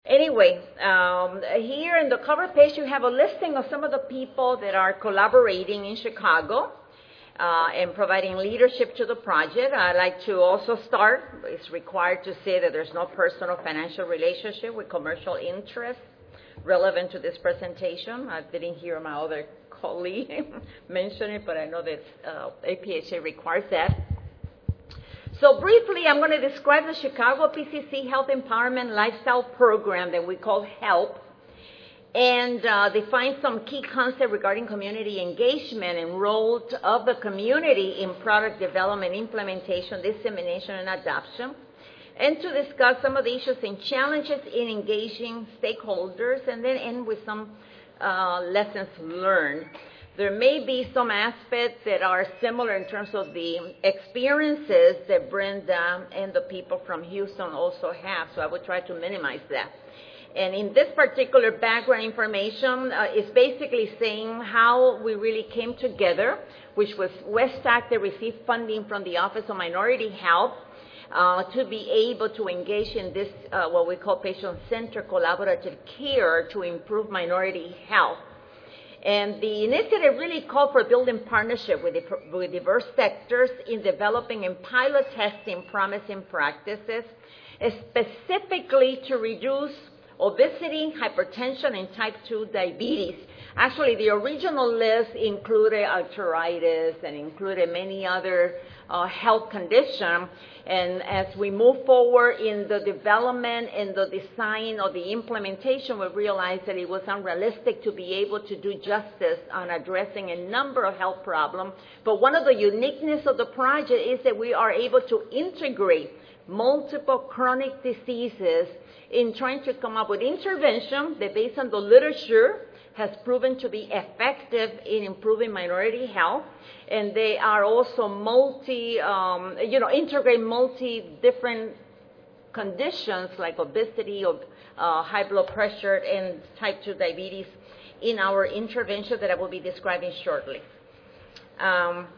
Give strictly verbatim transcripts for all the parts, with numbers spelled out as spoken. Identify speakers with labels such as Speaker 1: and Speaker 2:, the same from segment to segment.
Speaker 1: Anyway, um, here in the cover page, you have a listing of some of the people that are collaborating in Chicago uh, and providing leadership to the project. I'd like to also start, it's required to say that there's no personal financial relationship with commercial interests relevant to this presentation. I didn't hear my other colleague mention it, but I know that uh, A P H A requires that. So briefly, I'm going to describe the Chicago P C C Health Empowerment Lifestyle Program that we call HELP, and uh, define some key concepts regarding community engagement and role of the community in product development, implementation, dissemination, and adoption, and to discuss some of the issues and challenges in engaging stakeholders, and then end with some uh, lessons learned. There may be some aspects that are similar in terms of the experiences that Brenda and the people from Houston also have, so I would try to minimize that. And in this particular background information, uh, is basically saying how we really came together, which was Westac that received funding from the Office of Minority Health uh, to be able to engage in this, uh, what we call patient-centered collaborative care to improve minority health. And the initiative really called for building partnership with, the, with diverse sectors in developing and pilot testing promising practices, specifically to reduce obesity, hypertension, and type two diabetes. Actually, the original list included arthritis and included many other uh, health conditions. And as we move forward in the development and the design or the implementation, we realized that it was unrealistic to be able to do justice on addressing a number of health problems. But one of the uniqueness of the project is that we are able to integrate multiple chronic diseases in trying to come up with intervention that, based on the literature, has proven to be effective in improving minority health. And they are also multi, um, you know, integrate multi different conditions like obesity, or uh, high blood pressure, and type two diabetes in our intervention that I will be describing shortly. Um,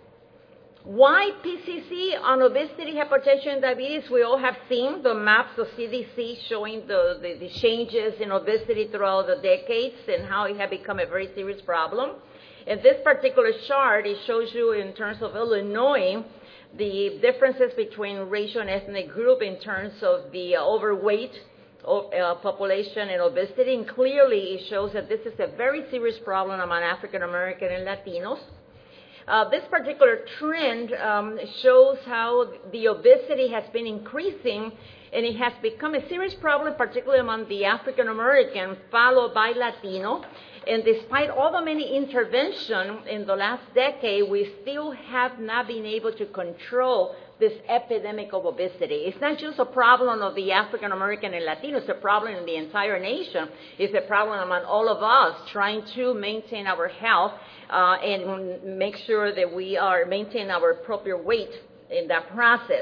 Speaker 1: Why P C C on obesity, hypertension, and diabetes? We all have seen the maps of C D C showing the, the, the changes in obesity throughout the decades and how it had become a very serious problem. In this particular chart, it shows you in terms of Illinois the differences between racial and ethnic group in terms of the uh, overweight uh, population and obesity. And clearly, it shows that this is a very serious problem among African American and Latinos. Uh, this particular trend um, shows how the obesity has been increasing, and it has become a serious problem, particularly among the African American, followed by Latino. And despite all the many interventions in the last decade, we still have not been able to control this epidemic of obesity. It's not just a problem of the African American and Latino, it's a problem in the entire nation. It's a problem among all of us trying to maintain our health uh, and make sure that we are maintaining our appropriate weight in that process.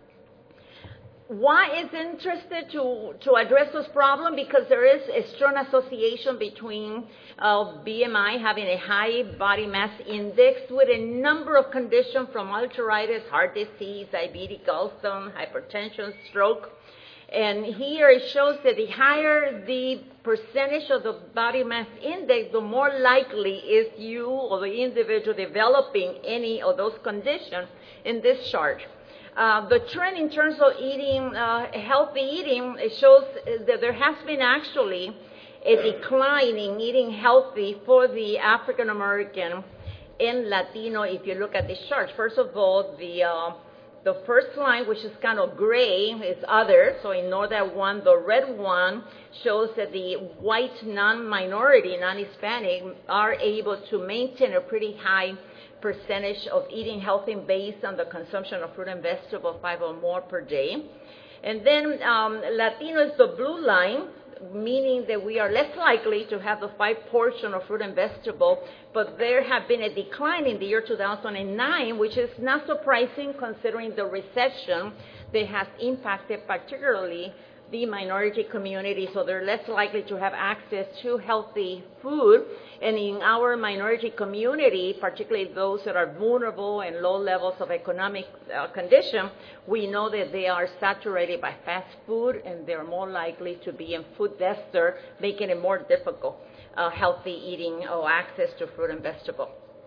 Speaker 1: Why is interested to, to address this problem? Because there is a strong association between uh, B M I, having a high body mass index, with a number of conditions from arthritis, heart disease, diabetes, gallstone, hypertension, stroke. And here it shows that the higher the percentage of the body mass index, the more likely is you or the individual developing any of those conditions in this chart. Uh, the trend in terms of eating, uh, healthy eating, it shows that there has been actually a decline in eating healthy for the African American and Latino if you look at this chart. First of all, the uh, the first line, which is kind of gray, is other, so ignore that one. The red one shows that the white non-minority, non-Hispanic, are able to maintain a pretty high percentage of eating healthy based on the consumption of fruit and vegetable, five or more per day. And then um, Latino is the blue line, meaning that we are less likely to have the five portion of fruit and vegetable, but there have been a decline in the year two thousand nine, which is not surprising considering the recession that has impacted particularly the minority community, so they're less likely to have access to healthy food. And in our minority community, particularly those that are vulnerable and low levels of economic uh, condition, we know that they are saturated by fast food and they're more likely to be in food desert, making it more difficult, uh, healthy eating or access to fruit and vegetable.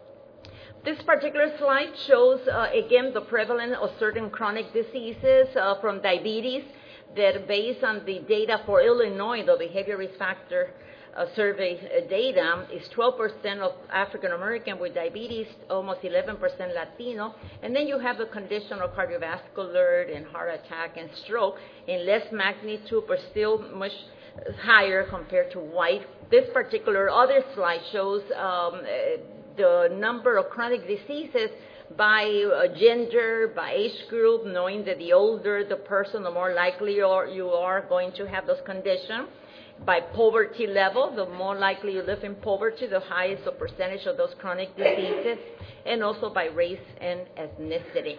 Speaker 1: This particular slide shows, uh, again, the prevalence of certain chronic diseases uh, from diabetes that based on the data for Illinois, the behavior risk factor uh, survey uh, data, is twelve percent of African American with diabetes, almost eleven percent Latino, and then you have the condition of cardiovascular and heart attack and stroke in less magnitude, but still much higher compared to white. This particular other slide shows um, the number of chronic diseases by uh, gender, by age group, knowing that the older the person, the more likely you are, you are going to have those conditions. By poverty level, the more likely you live in poverty, the higher the percentage of those chronic diseases, and also by race and ethnicity.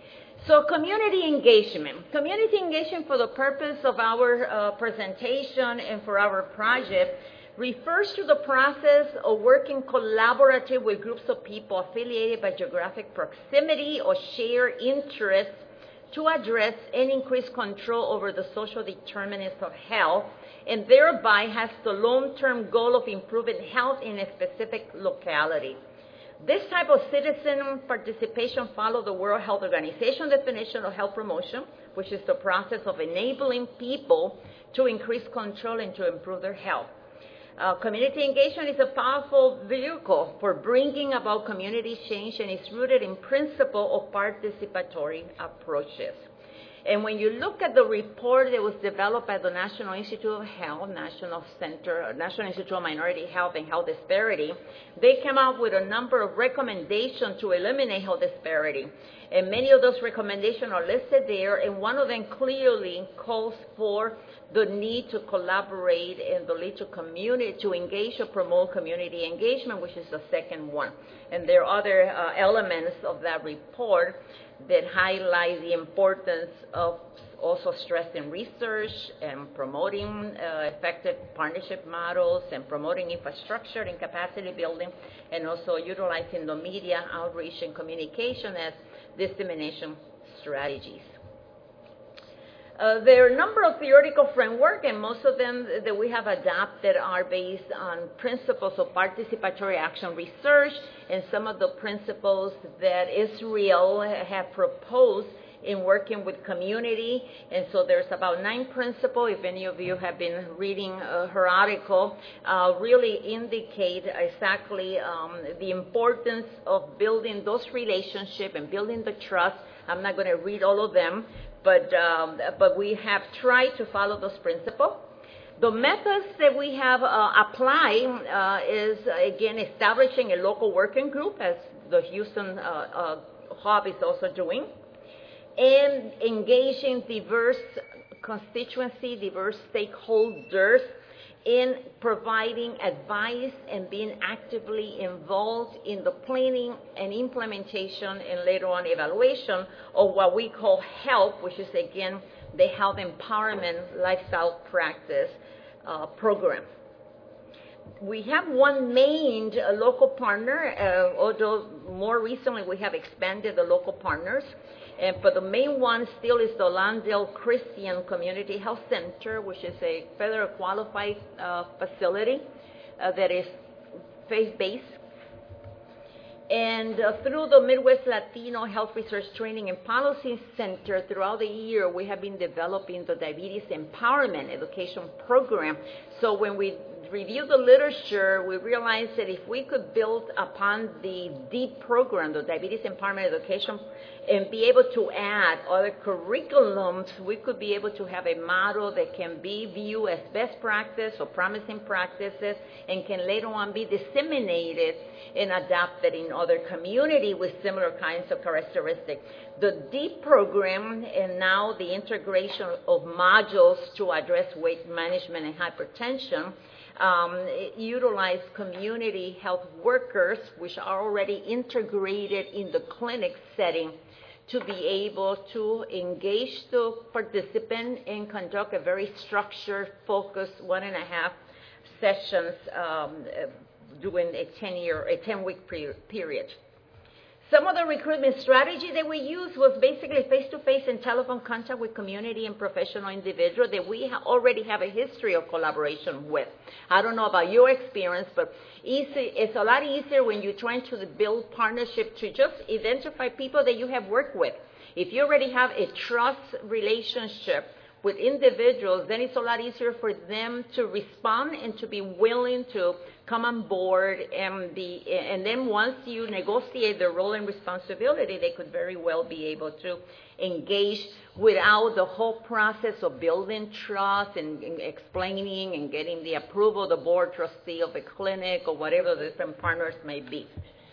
Speaker 1: So community engagement. Community engagement for the purpose of our uh, presentation and for our project refers to the process of working collaboratively with groups of people affiliated by geographic proximity or shared interests to address and increase control over the social determinants of health, and thereby has the long-term goal of improving health in a specific locality. This type of citizen participation follows the World Health Organization definition of health promotion, which is the process of enabling people to increase control and to improve their health. Uh, community engagement is a powerful vehicle for bringing about community change, and is rooted in principle of participatory approaches. And when you look at the report that was developed by the National Institute of Health, National Center, National Institute of Minority Health and Health Disparity, they came up with a number of recommendations to eliminate health disparity. And many of those recommendations are listed there, and one of them clearly calls for the need to collaborate and the need to community, to engage or promote community engagement, which is the second one. And there are other uh, elements of that report that highlight the importance of also stressing research and promoting uh, effective partnership models and promoting infrastructure and capacity building, and also utilizing the media outreach and communication as dissemination strategies. Uh, there are a number of theoretical framework, and most of them that we have adopted are based on principles of participatory action research, and some of the principles that Israel have proposed in working with community. And so there's about nine principles. If any of you have been reading uh, her article, uh, really indicate exactly um, the importance of building those relationships and building the trust. I'm not going to read all of them, but um, but we have tried to follow those principles. The methods that we have uh, applied uh, is, again, establishing a local working group, as the Houston uh, uh, hub is also doing, and engaging diverse constituency, diverse stakeholders in providing advice and being actively involved in the planning and implementation and later on evaluation of what we call HELP, which is, again, the Health Empowerment Lifestyle Practice uh, Program. We have one main uh, local partner, uh, although more recently we have expanded the local partners. And, but the main one still is the Landale Christian Community Health Center, which is a federal qualified uh, facility uh, that is faith-based. And uh, through the Midwest Latino Health Research Training and Policy Center, throughout the year, we have been developing the Diabetes Empowerment Education Program. So when we review the literature, we realized that if we could build upon the DEEP program, the Diabetes Empowerment Education, and be able to add other curriculums, we could be able to have a model that can be viewed as best practice or promising practices, and can later on be disseminated and adopted in other communities with similar kinds of characteristics. The DEEP program, and now the integration of modules to address weight management and hypertension, Um, utilize community health workers, which are already integrated in the clinic setting, to be able to engage the participant and conduct a very structured, focused one and a half sessions um, during a ten-year, a ten-week period. Some of the recruitment strategy that we used was basically face-to-face and telephone contact with community and professional individuals that we ha- already have a history of collaboration with. I don't know about your experience, but easy, it's a lot easier when you're trying to build partnership to just identify people that you have worked with. If you already have a trust relationship with individuals, then it's a lot easier for them to respond and to be willing to come on board, and be, and then once you negotiate the role and responsibility, they could very well be able to engage without the whole process of building trust and, and explaining and getting the approval of the board trustee of a clinic or whatever the different partners may be.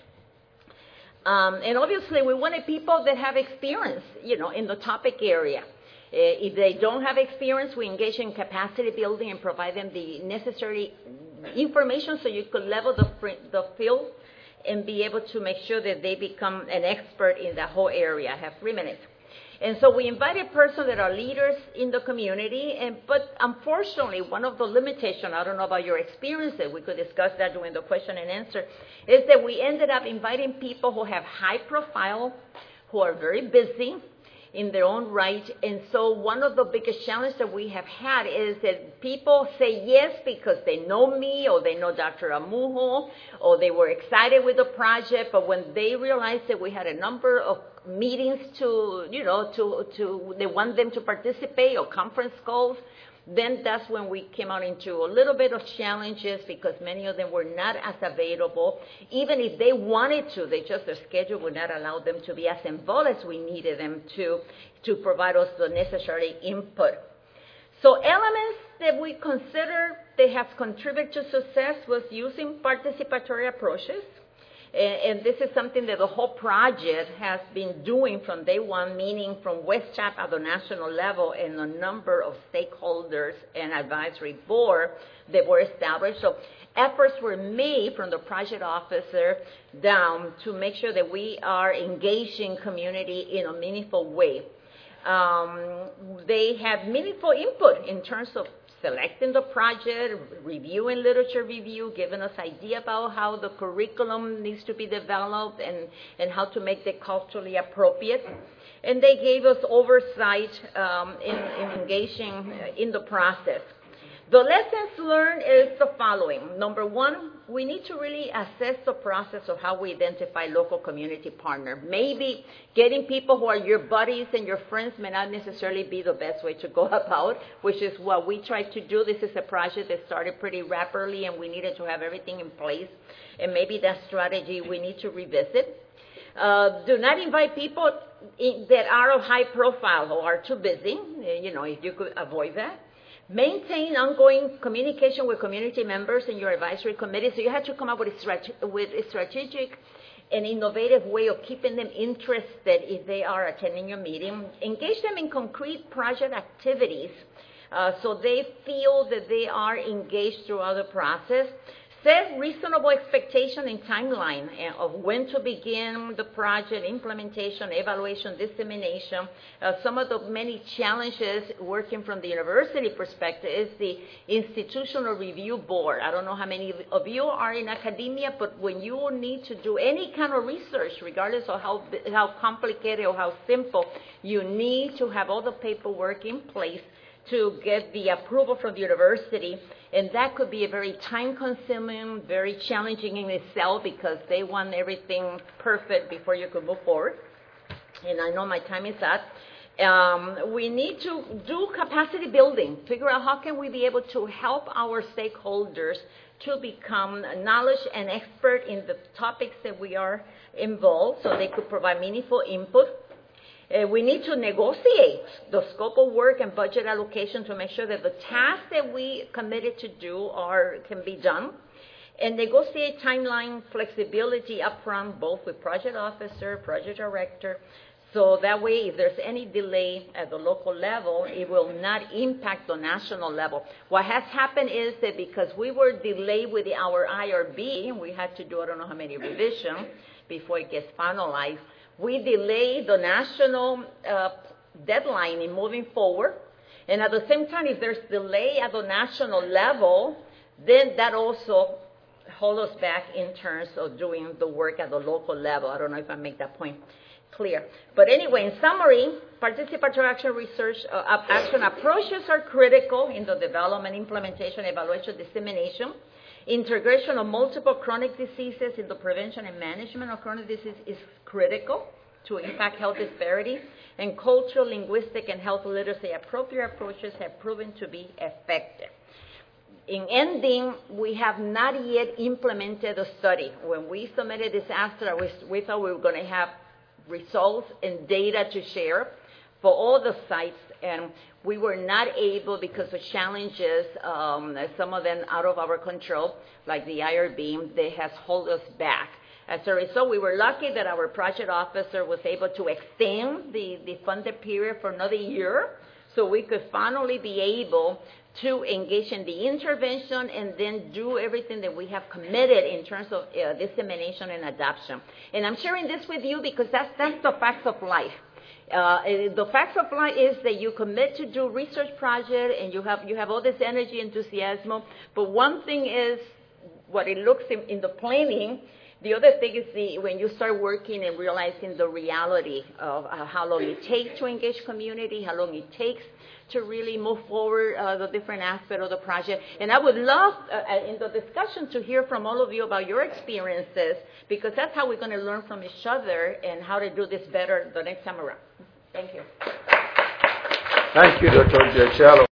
Speaker 1: Um, and obviously, we wanted people that have experience, you know, in the topic area. Uh, if they don't have experience, we engage in capacity building and provide them the necessary information so you could level the, the field and be able to make sure that they become an expert in the whole area. I have three minutes. And so we invited persons that are leaders in the community, and but unfortunately, one of the limitations, I don't know about your experiences, we could discuss that during the question and answer, is that we ended up inviting people who have high profile, who are very busy in their own right. And so one of the biggest challenges that we have had is that people say yes because they know me or they know Doctor Amujo or they were excited with the project, but when they realized that we had a number of meetings to, you know, to, to they want them to participate or conference calls, then that's when we came out into a little bit of challenges because many of them were not as available. Even if they wanted to, they just, their schedule would not allow them to be as involved as we needed them to, to provide us the necessary input. So elements that we consider that have contributed to success was using participatory approaches. And this is something that the whole project has been doing from day one, meaning from West Chap at the national level and a number of stakeholders and advisory board that were established. So efforts were made from the project officer down to make sure that we are engaging community in a meaningful way. Um, they have meaningful input in terms of selecting the project, reviewing literature review, giving us idea about how the curriculum needs to be developed and, and how to make it culturally appropriate. And they gave us oversight um, in, in engaging in the process. The lessons learned is the following. Number one, we need to really assess the process of how we identify local community partner. Maybe getting people who are your buddies and your friends may not necessarily be the best way to go about, which is what we tried to do. This is a project that started pretty rapidly, and we needed to have everything in place. And maybe that strategy we need to revisit. Uh, do not invite people in, that are of high profile or are too busy, you know, if you could avoid that. Maintain ongoing communication with community members in your advisory committee. So you have to come up with a, strate- with a strategic and innovative way of keeping them interested if they are attending your meeting. Engage them in concrete project activities uh, so they feel that they are engaged throughout the process. Set reasonable expectation and timeline of when to begin the project, implementation, evaluation, dissemination. Uh, some of the many challenges working from the university perspective is the institutional review board. I don't know how many of you are in academia, but when you need to do any kind of research, regardless of how, how complicated or how simple, you need to have all the paperwork in place to get the approval from the university, and that could be a very time-consuming, very challenging in itself because they want everything perfect before you could move forward. And I know my time is up. Um, we need to do capacity building, figure out how can we be able to help our stakeholders to become knowledge and expert in the topics that we are involved so they could provide meaningful input. Uh, we need to negotiate the scope of work and budget allocation to make sure that the tasks that we committed to do are can be done. And negotiate timeline flexibility upfront, both with project officer, project director, so that way if there's any delay at the local level, it will not impact the national level. What has happened is that because we were delayed with our I R B, we had to do I don't know how many revisions before it gets finalized. we delay the national uh, deadline in moving forward. And at the same time, if there's delay at the national level, then that also holds us back in terms of doing the work at the local level. I don't know if I make that point clear. But anyway, in summary, participatory action research uh, action approaches are critical in the development, implementation, evaluation, dissemination. Integration of multiple chronic diseases in the prevention and management of chronic disease is critical to impact health disparity. And cultural, linguistic, and health literacy appropriate approaches have proven to be effective. In ending, we have not yet implemented a study. When we submitted this abstract, we, we thought we were going to have results and data to share for all the sites, and we were not able because of challenges, um, some of them out of our control, like the I R B, they has held us back. As a result, we were lucky that our project officer was able to extend the, the funded period for another year, so we could finally be able to engage in the intervention and then do everything that we have committed in terms of uh, dissemination and adoption. And I'm sharing this with you because that's, that's the facts of life. Uh, the facts of life is that you commit to do research project and you have, you have all this energy, enthusiasm, but one thing is what it looks in, in the planning. The other thing is the, when you start working and realizing the reality of uh, how long it takes to engage community, how long it takes to really move forward uh, the different aspects of the project. And I would love uh, in the discussion to hear from all of you about your experiences, because that's how we're going to learn from each other and how to do this better the next time around. Thank you.
Speaker 2: Thank you, Doctor Giachello.